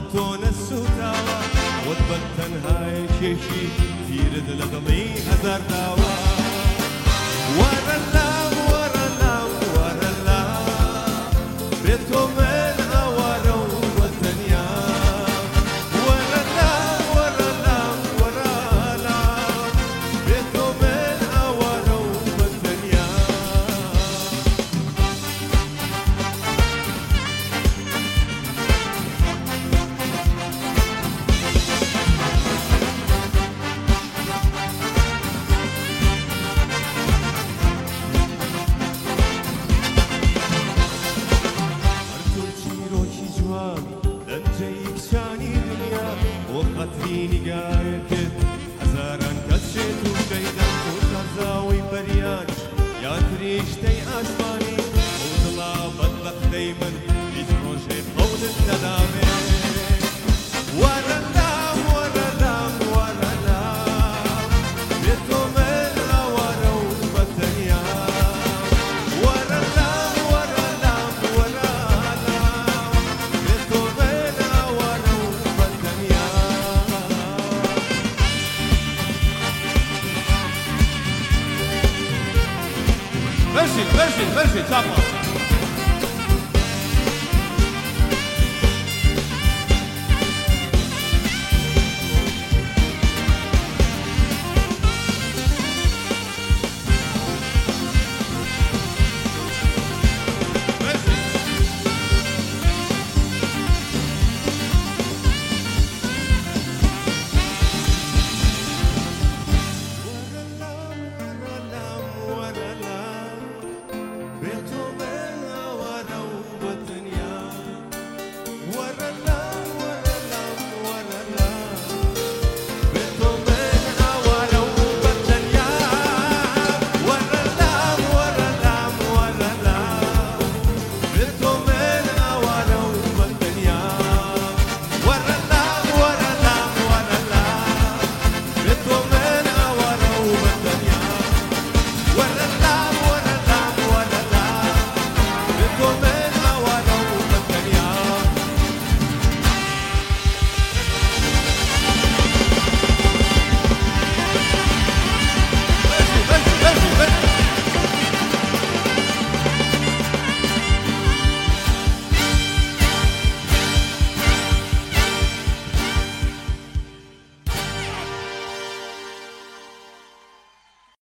تۆ نەسووتاوە وەت بە تەنهای کێشی تیرت لە دڵی هەزار داوە وەرە لام وەرە لام وەرە لام بێت تۆ من ئاوارە و بە تەنیا وەرە لام وەرە لام وەرە لام بێت تۆ من ئاوارە و بە تەنیا نگاه کرد هزاران کەس شێت و شەیدان و شەرزاوی بەریان یا فریشتەی ئاسمانی ئەو دڵا بەدبەختەی من هیچ ڕۆژێ قەولت نەدامێت وەرە لام وەرە لام وەرە لام بێت تۆ من ئاوارە و بە تەنیا وەرە لام وەرە لام وەرە لام بێت تۆ من ئاوارە و بە تەنیا برشید چاپا